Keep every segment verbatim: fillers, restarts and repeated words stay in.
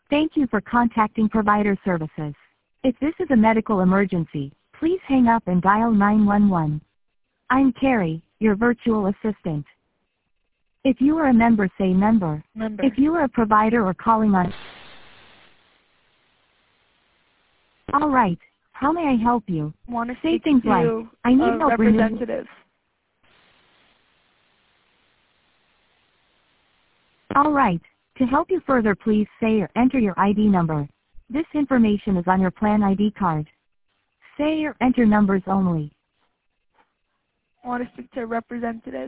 Thank you for contacting Provider Services. If this is a medical emergency, please hang up and dial nine one one. I'm Carrie, your virtual assistant. If you are a member, say member. Member. If you are a provider or calling on... All right. How may I help you? Want to say speak things to like, I need a help renewing... representative. All right. To help you further, please say or enter your I D number. This information is on your plan I D card. Say or enter numbers only. Want to speak to a representative.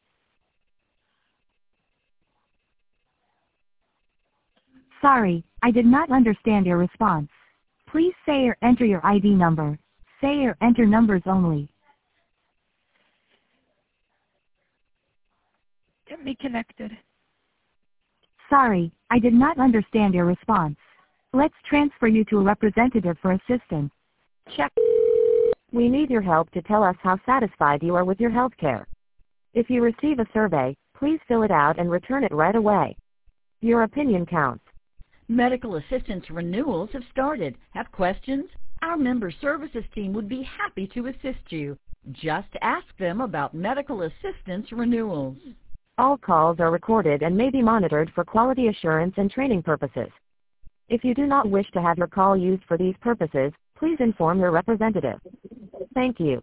Sorry, I did not understand your response. Please say or enter your I D number. Say or enter numbers only. Get me connected. Sorry, I did not understand your response. Let's transfer you to a representative for assistance. Check. We need your help to tell us how satisfied you are with your health care. If you receive a survey, please fill it out and return it right away. Your opinion counts. Medical assistance renewals have started. Have questions? Our member services team would be happy to assist you. Just ask them about medical assistance renewals. All calls are recorded and may be monitored for quality assurance and training purposes. If you do not wish to have your call used for these purposes, please inform your representative. Thank you.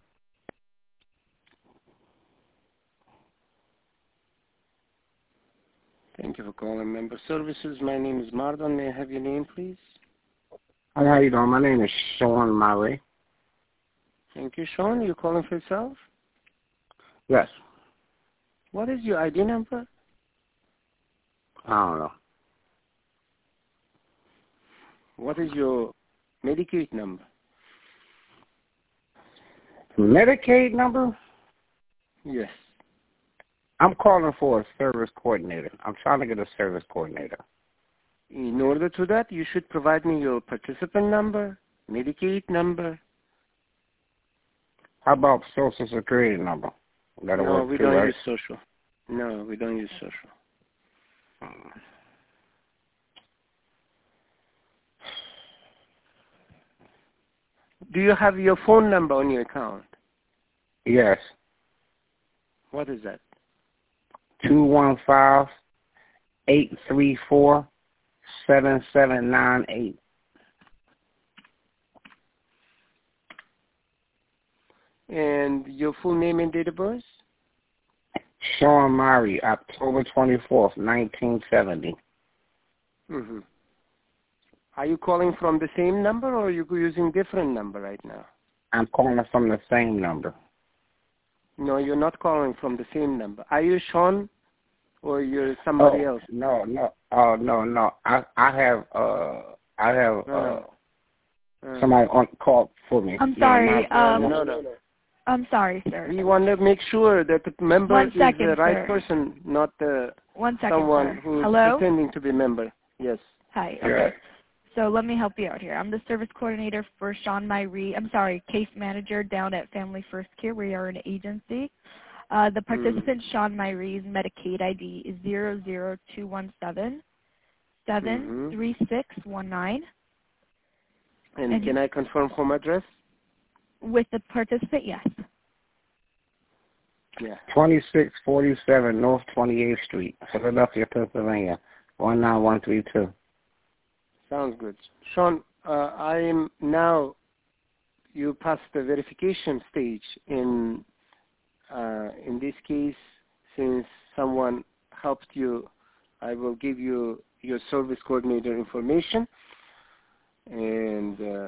Thank you for calling Member Services. My name is Mardon. May I have your name, please? Hi, how you doing? My name is Sean Murray. Thank you, Sean. You calling for yourself? Yes. What is your I D number? I don't know. What is your Medicaid number? Medicaid number? Yes. I'm calling for a service coordinator. I'm trying to get a service coordinator. In order to that, you should provide me your participant number, Medicaid number. How about Social Security number? That'll no, work we too, don't right? use social. No, we don't use social. Hmm. Do you have your phone number on your account? Yes. What is that? two one five, eight three four, seven seven nine eight. And your full name and date of birth? Sean Murray, October twenty-fourth, nineteen seventy. Mm-hmm. Are you calling from the same number or are you using different number right now? I'm calling from the same number. No, you're not calling from the same number. Are you Sean or you're somebody oh, else? No, no. Oh, no, no. I I have uh I have uh, uh, uh, somebody on call for me. I'm sorry. Yeah, um, no, no, no. I'm sorry, sir. We want to make sure that the member One second, is the right sir. person, not the One second, someone sir. who's Hello? pretending to be a member. Yes. Hi. Yeah. Okay. So let me help you out here. I'm the service coordinator for Sean Myree. I'm sorry, case manager down at Family First Care. We are an agency. Uh, the participant, mm. Sean Myree's Medicaid I D is zero zero two one seven seven three six one nine. And, and can I confirm home address? With the participant, yes. Yeah. twenty-six forty-seven North twenty-eighth Street, Philadelphia, Pennsylvania, one nine one three two. Sounds good. Sean, uh, I am now, you passed the verification stage. In, uh, in this case, since someone helped you, I will give you your service coordinator information. And uh,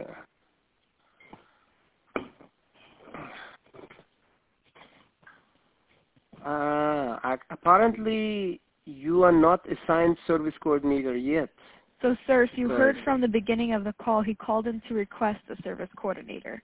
uh, apparently you are not assigned service coordinator yet. So, sir, if you heard from the beginning of the call, he called in to request a service coordinator.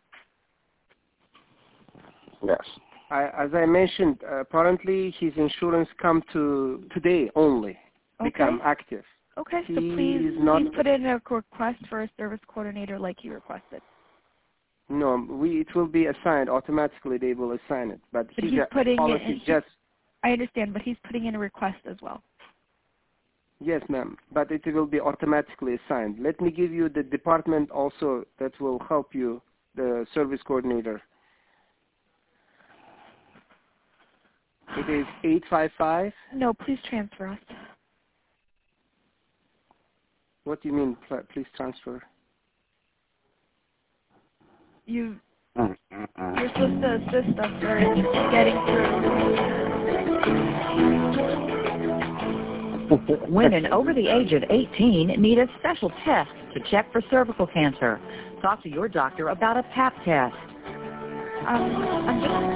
Yes. I, as I mentioned, uh, apparently his insurance come to today only, okay. become active. Okay, he so please, not, please put in a request for a service coordinator like he requested. No, we it will be assigned automatically. They will assign it, but, but his he's putting policy in, just. I understand, but he's putting in a request as well. Yes, ma'am, but it will be automatically assigned. Let me give you the department also that will help you, the service coordinator. It is eight five five. No, please transfer us. What do you mean, please transfer? You, you're supposed to assist us in getting through. Women over the age of eighteen need a special test to check for cervical cancer. Talk to your doctor about a pap test. Um, I'm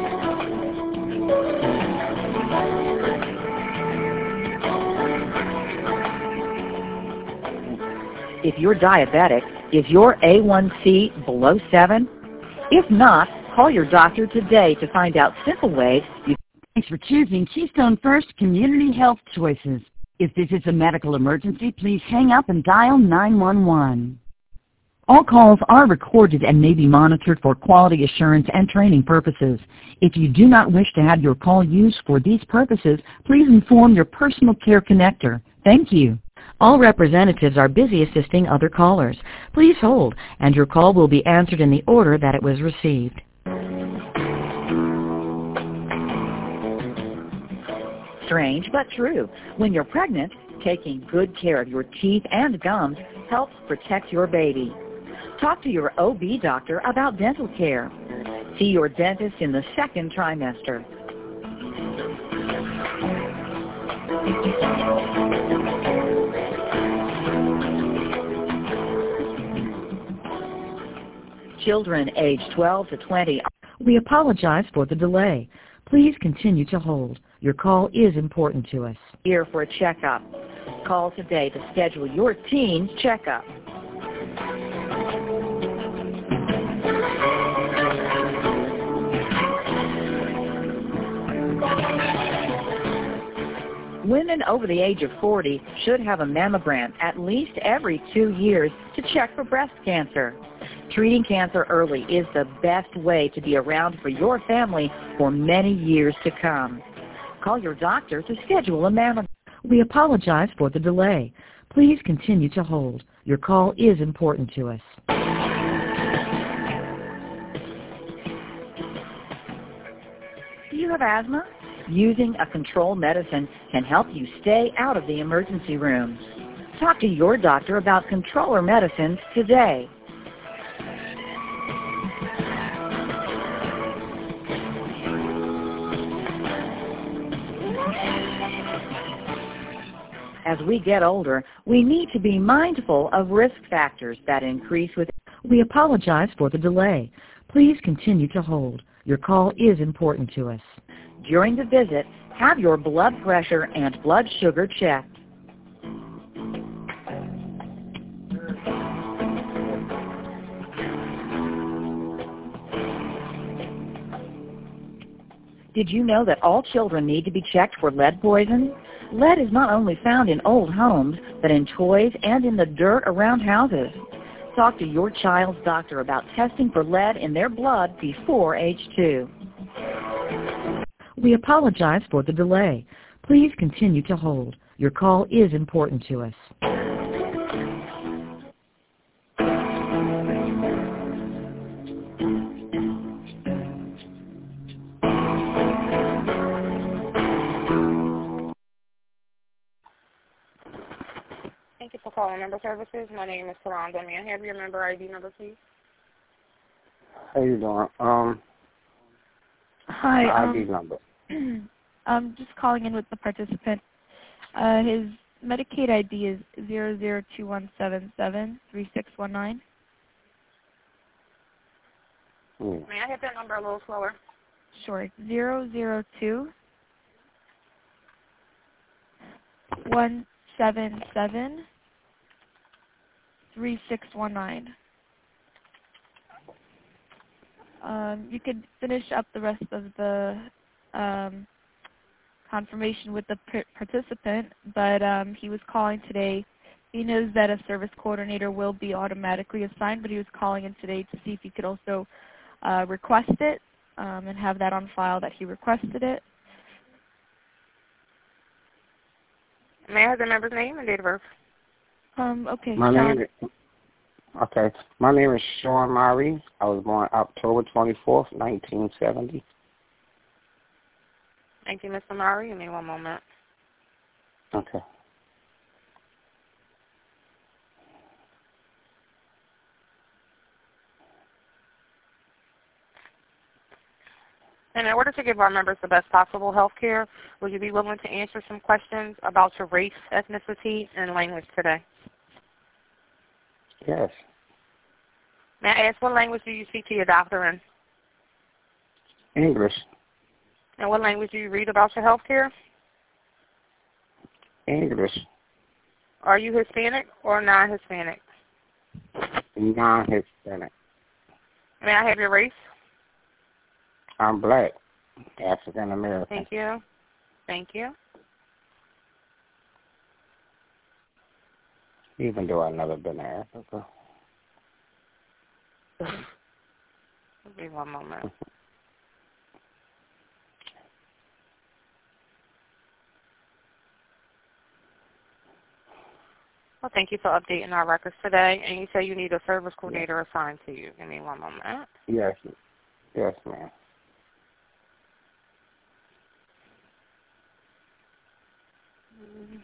just... If you're diabetic, is your A one C below seven? If not, call your doctor today to find out simple ways you... Thanks for choosing Keystone First Community Health Choices. If this is a medical emergency, please hang up and dial nine one one. All calls are recorded and may be monitored for quality assurance and training purposes. If you do not wish to have your call used for these purposes, please inform your personal care connector. Thank you. All representatives are busy assisting other callers. Please hold, and your call will be answered in the order that it was received. Strange but true. When you're pregnant, taking good care of your teeth and gums helps protect your baby. Talk to your O B doctor about dental care. See your dentist in the second trimester. Children aged twelve to twenty. We apologize for the delay. Please continue to hold. Your call is important to us. Here for a checkup. Call today to schedule your teen's checkup. Women over the age of forty should have a mammogram at least every two years to check for breast cancer. Treating cancer early is the best way to be around for your family for many years to come. Call your doctor to schedule a mammogram. We apologize for the delay. Please continue to hold. Your call is important to us. Do you have asthma? Using a controlled medicine can help you stay out of the emergency rooms. Talk to your doctor about controller medicines today. As we get older, we need to be mindful of risk factors that increase with... We apologize for the delay. Please continue to hold. Your call is important to us. During the visit, have your blood pressure and blood sugar checked. Did you know that all children need to be checked for lead poison? Lead is not only found in old homes, but in toys and in the dirt around houses. Talk to your child's doctor about testing for lead in their blood before age two. We apologize for the delay. Please continue to hold. Your call is important to us. Thank you for calling Member Services. My name is Saranda. May I have your member I D number, please? How you doing? Um, Hi. I D Um, number. I'm just calling in with the participant. Uh, his Medicaid I D is zero zero two one seven seven three six one nine. Hmm. May I have that number a little slower? Sure. Zero zero two one seven seven three six one nine. Um, you could finish up the rest of the um, confirmation with the participant, but um, he was calling today. He knows that a service coordinator will be automatically assigned, but he was calling in today to see if he could also uh, request it um, and have that on file that he requested it. May I have the member's name and date of birth? Um, okay, My Sean. name is, okay. My name is Sean Murray. I was born October twenty-fourth, nineteen seventy. Thank you, Mister Murray. Give me one moment. Okay. And in order to give our members the best possible health care, would you be willing to answer some questions about your race, ethnicity, and language today? Yes. May I ask what language do you speak to your doctor in? English. And what language do you read about your health care? English. Are you Hispanic or non-Hispanic? Non-Hispanic. May I have your race? I'm black. African American. Thank you. Thank you. Even though I've never been to Africa. Give me one moment. Well, thank you for updating our records today. And you say you need a service coordinator assigned to you. Give me one moment. Yes. Yes, ma'am. Mm.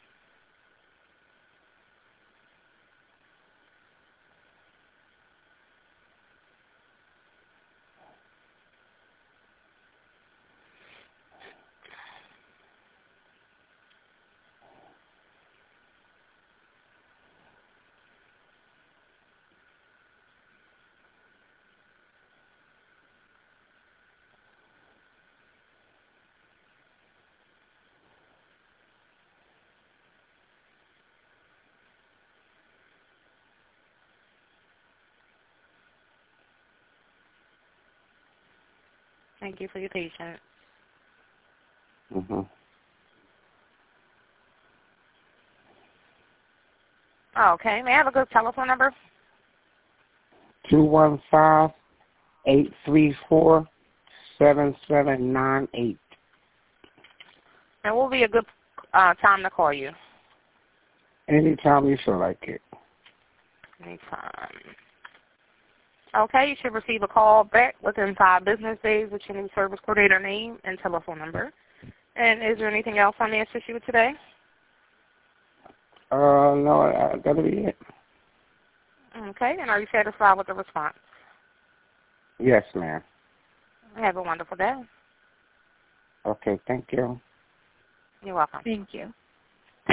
Thank you for your patience. Mm-hmm. Okay. May I have a good telephone number? two one five, eight three four, seven seven nine eight. And what will be a good uh, time to call you? Anytime you feel like it. Anytime. Okay, you should receive a call back within five business days with your new service coordinator name and telephone number. And is there anything else I may assist you with today? Uh, no, uh, that'll be it. Okay, and are you satisfied with the response? Yes, ma'am. Have a wonderful day. Okay, thank you. You're welcome. Thank you.